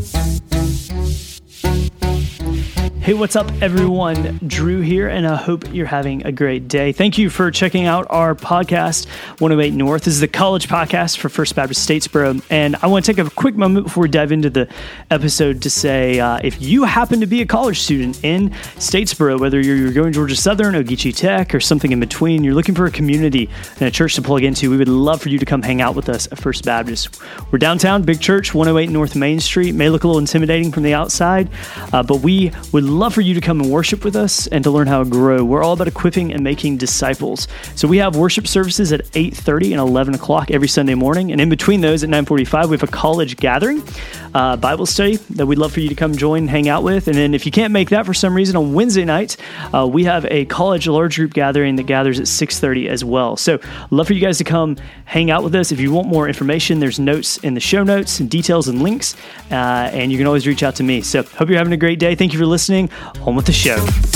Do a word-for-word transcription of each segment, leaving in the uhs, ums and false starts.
Hey, what's up, everyone? Drew here, and I hope you're having a great day. Thank you for checking out our podcast, one oh eight North. This is the college podcast for First Baptist Statesboro, and I want to take a quick moment before we dive into the episode to say, uh, if you happen to be a college student in Statesboro, whether you're going to Georgia Southern, Ogeechee Tech, or something in between, you're looking for a community and a church to plug into, we would love for you to come hang out with us at First Baptist. We're downtown, big church, one oh eight North Main Street. May look a little intimidating from the outside, uh, but we would love for you to come and worship with us and to learn how to grow. We're all about equipping and making disciples. So we have worship services at eight thirty and eleven o'clock every Sunday morning. And in between those at nine forty-five, we have a college gathering, uh, Bible study that we'd love for you to come join and hang out with. And then if you can't make that for some reason, on Wednesday night, uh, we have a college large group gathering that gathers at six thirty as well. So love for you guys to come hang out with us. If you want more information, there's notes in the show notes and details and links. Uh, and you can always reach out to me. So hope you're having a great day. Thank you for listening. On with the show.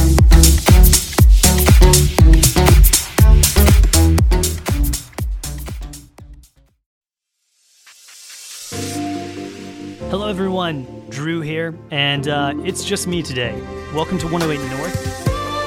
Hello, everyone. Drew here, and uh, it's just me today. Welcome to one oh eight North.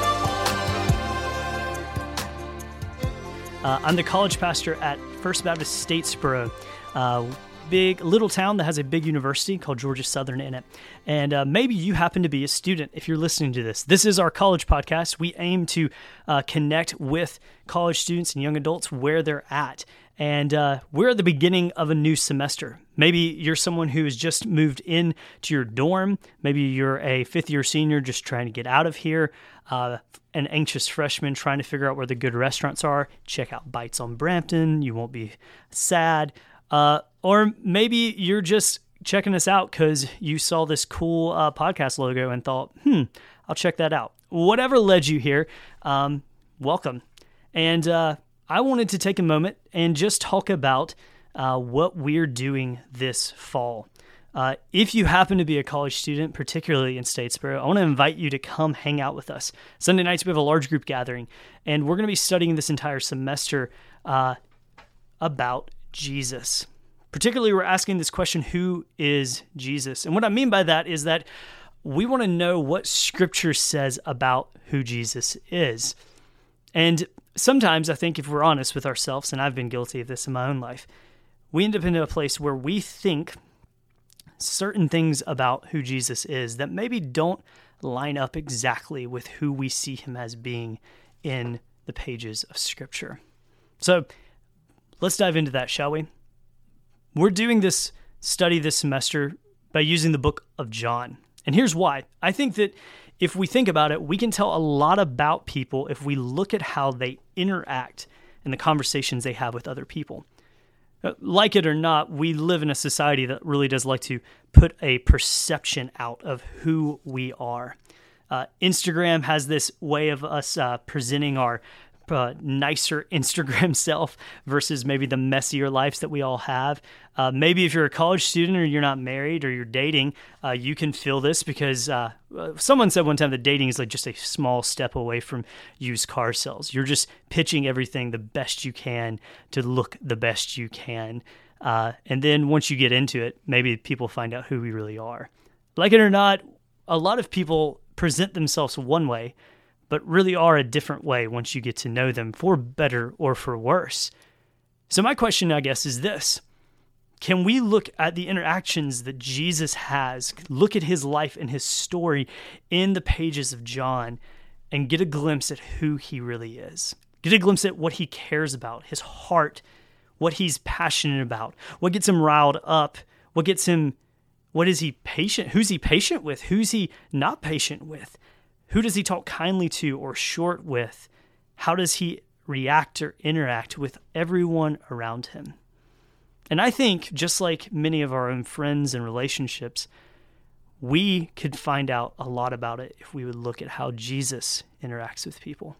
Uh, I'm the college pastor at First Baptist Statesboro. Uh, big little town that has a big university called Georgia Southern in it. And uh, maybe you happen to be a student if you're listening to this. This is our college podcast. We aim to uh, connect with college students and young adults where they're at. And uh, we're at the beginning of a new semester. Maybe you're someone who has just moved in to your dorm. Maybe you're a fifth-year senior just trying to get out of here. Uh, an anxious freshman trying to figure out where the good restaurants are. Check out Bites on Brampton. You won't be sad. Uh, or maybe you're just checking us out because you saw this cool uh, podcast logo and thought, hmm, I'll check that out. Whatever led you here, um, welcome. And uh, I wanted to take a moment and just talk about uh, what we're doing this fall. Uh, if you happen to be a college student, particularly in Statesboro, I want to invite you to come hang out with us. Sunday nights, we have a large group gathering, and we're going to be studying this entire semester uh, about Jesus. Particularly, we're asking this question, who is Jesus? And what I mean by that is that we want to know what Scripture says about who Jesus is. And sometimes, I think if we're honest with ourselves, and I've been guilty of this in my own life, we end up in a place where we think certain things about who Jesus is that maybe don't line up exactly with who we see him as being in the pages of Scripture. So let's dive into that, shall we? We're doing this study this semester by using the book of John. And here's why. I think that if we think about it, we can tell a lot about people if we look at how they interact and the conversations they have with other people. Like it or not, we live in a society that really does like to put a perception out of who we are. Uh, Instagram has this way of us uh, presenting our Uh, nicer Instagram self versus maybe the messier lives that we all have. Uh, maybe if you're a college student or you're not married or you're dating, uh, you can feel this because uh, someone said one time that dating is like just a small step away from used car sales. You're just pitching everything the best you can to look the best you can. Uh, and then once you get into it, maybe people find out who we really are. Like it or not, a lot of people present themselves one way, but really are a different way once you get to know them, for better or for worse. So my question, I guess, is this. Can we look at the interactions that Jesus has, look at his life and his story in the pages of John, and get a glimpse at who he really is? Get a glimpse at what he cares about, his heart, what he's passionate about, what gets him riled up, what gets him, what is he patient, who's he patient with, who's he not patient with? Who does he talk kindly to or short with? How does he react or interact with everyone around him? And I think, just like many of our own friends and relationships, we could find out a lot about it if we would look at how Jesus interacts with people.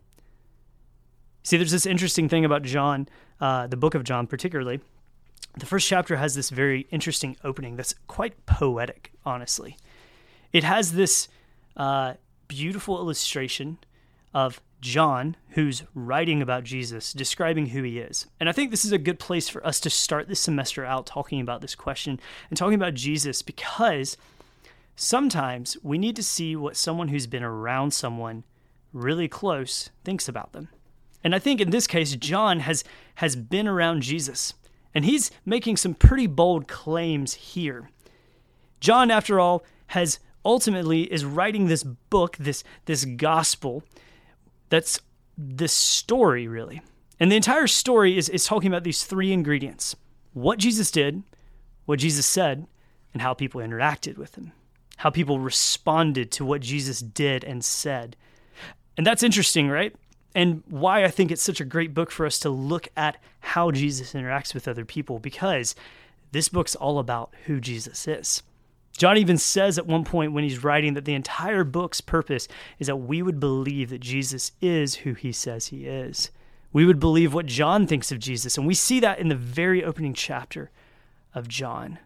See, there's this interesting thing about John, uh, the book of John particularly. The first chapter has this very interesting opening that's quite poetic, honestly. It has this Uh, beautiful illustration of John, who's writing about Jesus, describing who he is. And I think this is a good place for us to start this semester out talking about this question and talking about Jesus, because sometimes we need to see what someone who's been around someone really close thinks about them. And I think in this case, John has, has been around Jesus, and he's making some pretty bold claims here. John, after all, has ultimately is writing this book, this, this gospel, that's this story, really. And the entire story is, is talking about these three ingredients: what Jesus did, what Jesus said, and how people interacted with him, how people responded to what Jesus did and said. And that's interesting, right? And why I think it's such a great book for us to look at how Jesus interacts with other people, because this book's all about who Jesus is. John even says at one point when he's writing that the entire book's purpose is that we would believe that Jesus is who he says he is. We would believe what John thinks of Jesus, and we see that in the very opening chapter of John.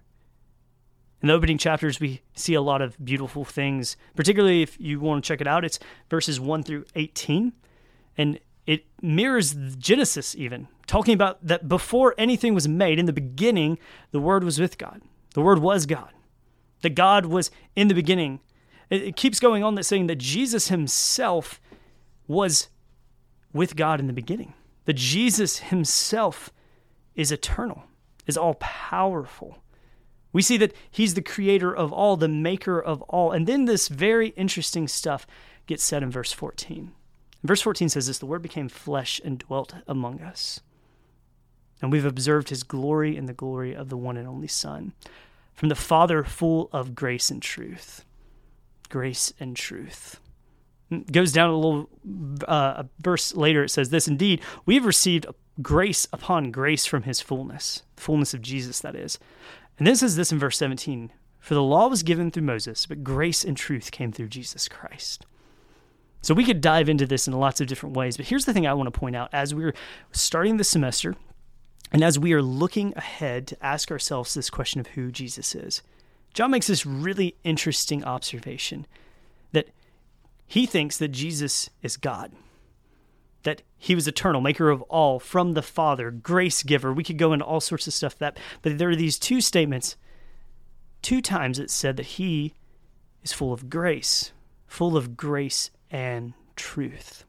In the opening chapters, we see a lot of beautiful things, particularly if you want to check it out. It's verses one through eighteen, and it mirrors Genesis even, talking about that before anything was made, in the beginning, the Word was with God. The Word was God. That God was in the beginning. It keeps going on that saying that Jesus himself was with God in the beginning. That Jesus himself is eternal, is all-powerful. We see that he's the creator of all, the maker of all. And then this very interesting stuff gets said in verse fourteen. And verse fourteen says this: the Word became flesh and dwelt among us. And we've observed his glory and the glory of the one and only Son, from the Father, full of grace and truth. Grace and truth. It goes down a little uh, a verse later. It says this: indeed, we have received grace upon grace from his fullness, the fullness of Jesus, that is. And then it says this in verse seventeen: for the law was given through Moses, but grace and truth came through Jesus Christ. So we could dive into this in lots of different ways, but here's the thing I want to point out as we're starting the semester, and as we are looking ahead to ask ourselves this question of who Jesus is. John makes this really interesting observation that he thinks that Jesus is God, that he was eternal, maker of all, from the Father, grace giver. We could go into all sorts of stuff that, but there are these two statements. Two times it said that he is full of grace, full of grace and truth.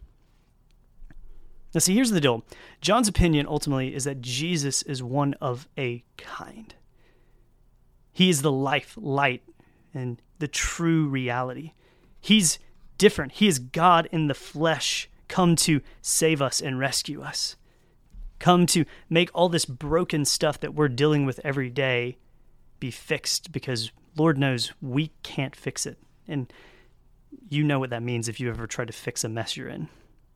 Now, see, here's the deal. John's opinion ultimately is that Jesus is one of a kind. He is the life, light, and the true reality. He's different. He is God in the flesh, come to save us and rescue us, come to make all this broken stuff that we're dealing with every day be fixed, because Lord knows we can't fix it. And you know what that means if you ever try to fix a mess you're in.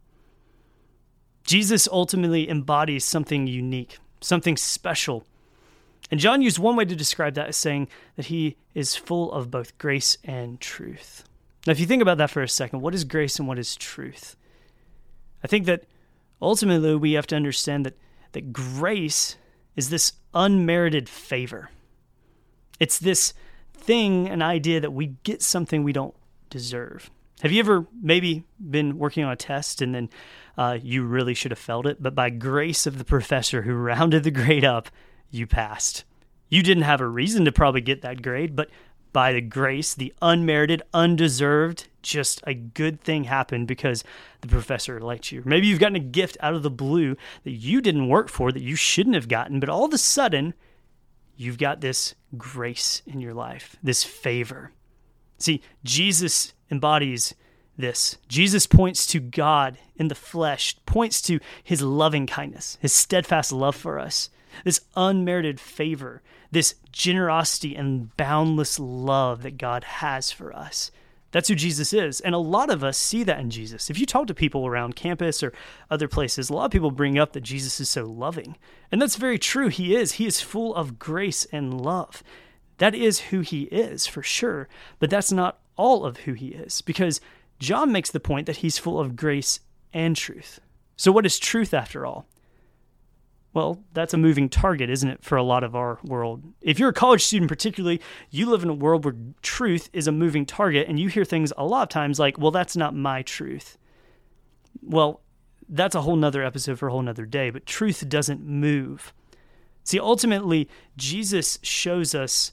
Jesus ultimately embodies something unique, something special. And John used one way to describe that as saying that he is full of both grace and truth. Now, if you think about that for a second, what is grace and what is truth? I think that ultimately we have to understand that, that grace is this unmerited favor. It's this thing, an idea that we get something we don't deserve. Have you ever maybe been working on a test and then uh, you really should have failed it, but by grace of the professor who rounded the grade up, you passed? You didn't have a reason to probably get that grade, but by the grace, the unmerited, undeserved, just a good thing happened because the professor liked you. Maybe you've gotten a gift out of the blue that you didn't work for, that you shouldn't have gotten, but all of a sudden, you've got this grace in your life, this favor. See, Jesus embodies this. Jesus points to God in the flesh, points to his loving kindness, his steadfast love for us, this unmerited favor, this generosity and boundless love that God has for us. That's who Jesus is. And a lot of us see that in Jesus. If you talk to people around campus or other places, a lot of people bring up that Jesus is so loving. And that's very true. He is. He is full of grace and love. That is who he is, for sure. But that's not all of who he is, because John makes the point that he's full of grace and truth. So what is truth after all? Well, that's a moving target, isn't it, for a lot of our world? If you're a college student particularly, you live in a world where truth is a moving target, and you hear things a lot of times like, well, that's not my truth. Well, that's a whole nother episode for a whole nother day, but truth doesn't move. See, ultimately, Jesus shows us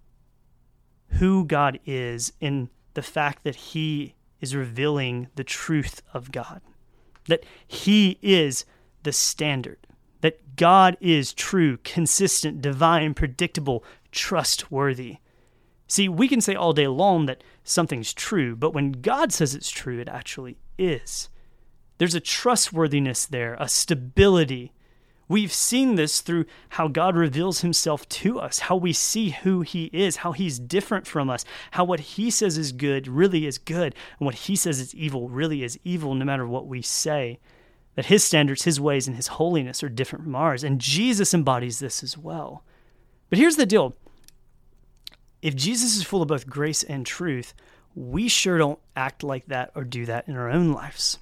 who God is in the fact that he is revealing the truth of God, that he is the standard, that God is true, consistent, divine, predictable, trustworthy. See, we can say all day long that something's true, but when God says it's true, it actually is. There's a trustworthiness there, a stability. We've seen this through how God reveals himself to us, how we see who he is, how he's different from us, how what he says is good really is good, and what he says is evil really is evil no matter what we say. That his standards, his ways, and his holiness are different from ours. And Jesus embodies this as well. But here's the deal. If Jesus is full of both grace and truth, we sure don't act like that or do that in our own lives.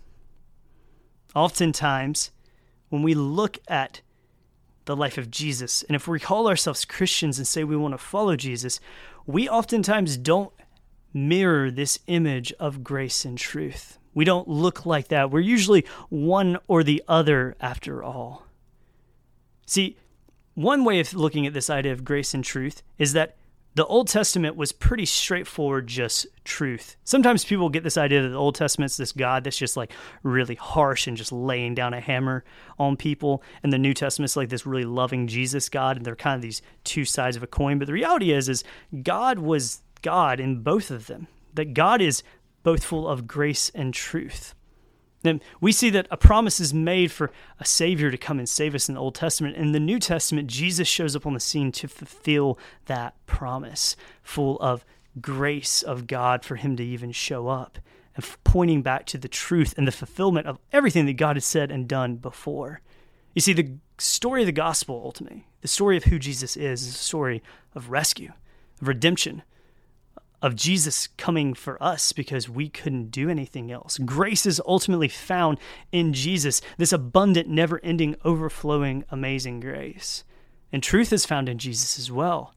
Oftentimes, when we look at the life of Jesus, and if we call ourselves Christians and say we want to follow Jesus, we oftentimes don't mirror this image of grace and truth. We don't look like that. We're usually one or the other after all. See, one way of looking at this idea of grace and truth is that the Old Testament was pretty straightforward, just truth. Sometimes people get this idea that the Old Testament's this God that's just like really harsh and just laying down a hammer on people, and the New Testament's like this really loving Jesus God, and they're kind of these two sides of a coin. But the reality is, is God was God in both of them. That God is both full of grace and truth. Then we see that a promise is made for a Savior to come and save us in the Old Testament. In the New Testament, Jesus shows up on the scene to fulfill that promise, full of grace of God for him to even show up, and pointing back to the truth and the fulfillment of everything that God has said and done before. You see, the story of the gospel, ultimately, the story of who Jesus is, is a story of rescue, of redemption, of Jesus coming for us because we couldn't do anything else. Grace is ultimately found in Jesus, this abundant, never-ending, overflowing, amazing grace. And truth is found in Jesus as well.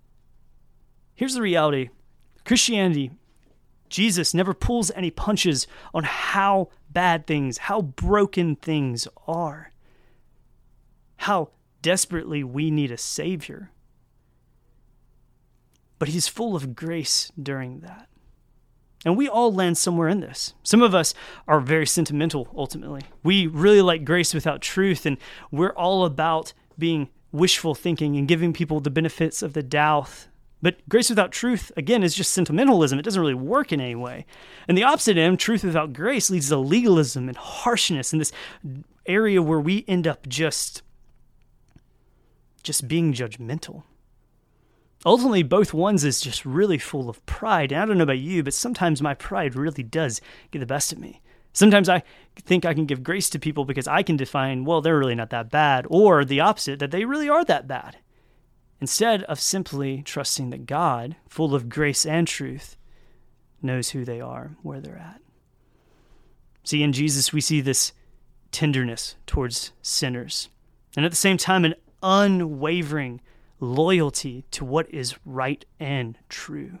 Here's the reality. Christianity, Jesus never pulls any punches on how bad things, how broken things are, how desperately we need a Savior. But he's full of grace during that. And we all land somewhere in this. Some of us are very sentimental, ultimately. We really like grace without truth, and we're all about being wishful thinking and giving people the benefits of the doubt. But grace without truth, again, is just sentimentalism. It doesn't really work in any way. And the opposite end, truth without grace, leads to legalism and harshness in this area where we end up just, just being judgmental. Ultimately, both ones is just really full of pride. And I don't know about you, but sometimes my pride really does get the best of me. Sometimes I think I can give grace to people because I can define, well, they're really not that bad, or the opposite, that they really are that bad. Instead of simply trusting that God, full of grace and truth, knows who they are, where they're at. See, in Jesus, we see this tenderness towards sinners, and at the same time, an unwavering loyalty to what is right and true.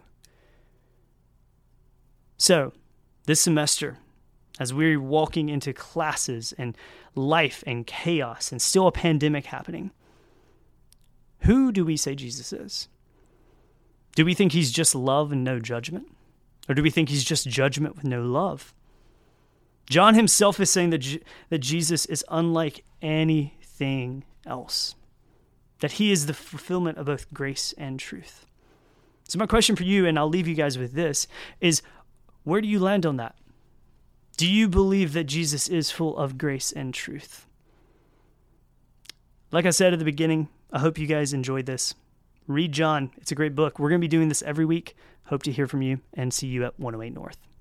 So, this semester, as we're walking into classes and life and chaos and still a pandemic happening, who do we say Jesus is? Do we think he's just love and no judgment? Or do we think he's just judgment with no love? John himself is saying that, J- that Jesus is unlike anything else. That he is the fulfillment of both grace and truth. So my question for you, and I'll leave you guys with this, is where do you land on that? Do you believe that Jesus is full of grace and truth? Like I said at the beginning, I hope you guys enjoyed this. Read John. It's a great book. We're going to be doing this every week. Hope to hear from you and see you at one oh eight North.